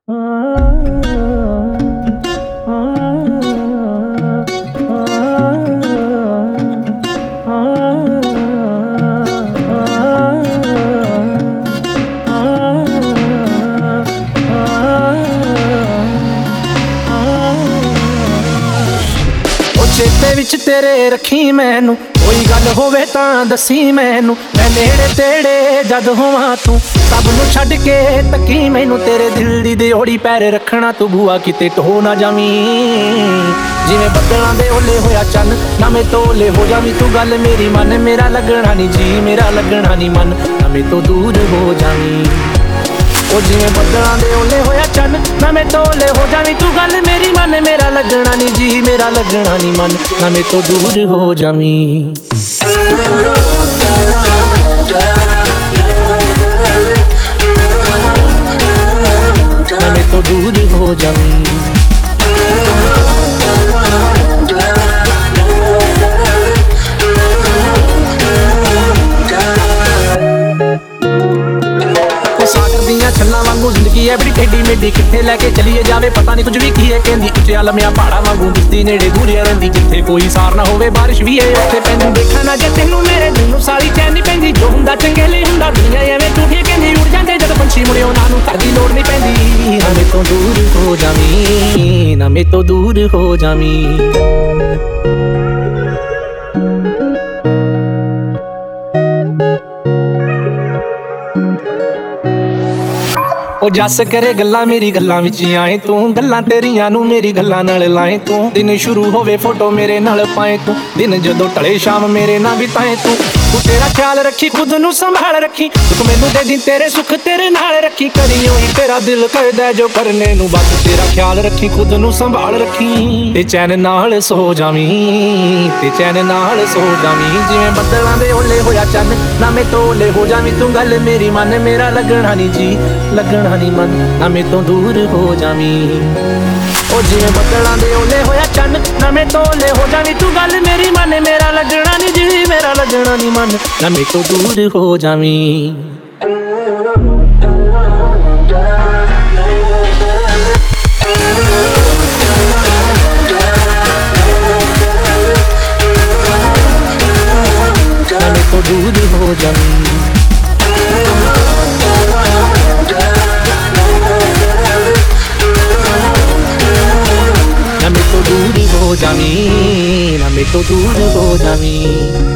चेते विच तेरे रखी मैनू, कोई गल होवे तां दसी मैनू। मैं नेड़े तेड़े जद होवां तू सब नू छड्ड के तकी मैनू। तेरे दिल दी दिओड़ी पैर रखना तू बुआ किते ढो ना जावीं। जिवें बदलां दे ओले होया चन्न नवें तोले हो जावीं। तू गल मेरी मन, मेरा लगना नी जी, मेरा लगना नी मन, नवें तो दूर हो जावीं। ओ जिवें बदलां दे ओले होया चन्न नवें तोले हो जावीं। तू गल मेरी मन, मेरा लगना नी जी, मेरा लगना नी मन, नवें तो दूर हो जावीं। नवें तो दूर हो जावीं। छल्लां वांगू जिंदगी है बड़ी टेढ़ी मेढ़ी, कित्थे लैके चलीए जावे पता नहीं कुछ भी की है कहंदी। उच्चिया लम्मिया पहाड़ां वांगू दिसदी नेड़े दूरिया रहिंदी। जिथे कोई सार ना होवे बारिश भी है उत्थे पैंदी। देखा ना जे तैनू मेरे दिल नू सारी चैन नी पैंदी। जो हुंदा चंगे लई हुंदा दुनिया एवें झूठी कहंदी। उड़ जांदे जद पंछी मुड़े उन्हां नू घर दी लोड़ नी पैंदी। नवें तो दूर हो जावीं, नवें तो दूर हो जावीं। ओ जस करे गल्लां मेरी गल्लां विच आए तू। गल्लां तेरियां नू मेरी गल्लां नाल लाए तू। दिन शुरू होवे फोटो मेरे नाल पाए तू। दिन जदों टले शाम मेरे नाल बिताए तू। तू तेरा ख्याल रखी खुद नू संभाल रखी। सुख मैनू दे दी तेरे सुख तेरे नाल रखी। करी ओही तेरा दिल करदा जो करने नू बस तेरा ख्याल रखी खुद नू संभाल रखी। ते चैन नाल सो जावीं, ते चैन नाल सो जावीं। जिवें बदलां दे ओले होया चन्न नवें तोले हो जावीं। तू गल मेरी मन, मेरा लगना नी जी, लगना नी मन, नवें तो दूर हो जावीं। ओ जिवें बदलां दे ओले होया चन्न नवें तोले हो जावीं। तू गल मेरी मन, मेरा लगना नी जी, मेरा लगना नी मन, नवें तो दूर हो जावीं। नवें तो दूर हो जावीं। नवें तो दूर हो जावीं, नवें तो दूर हो जावीं।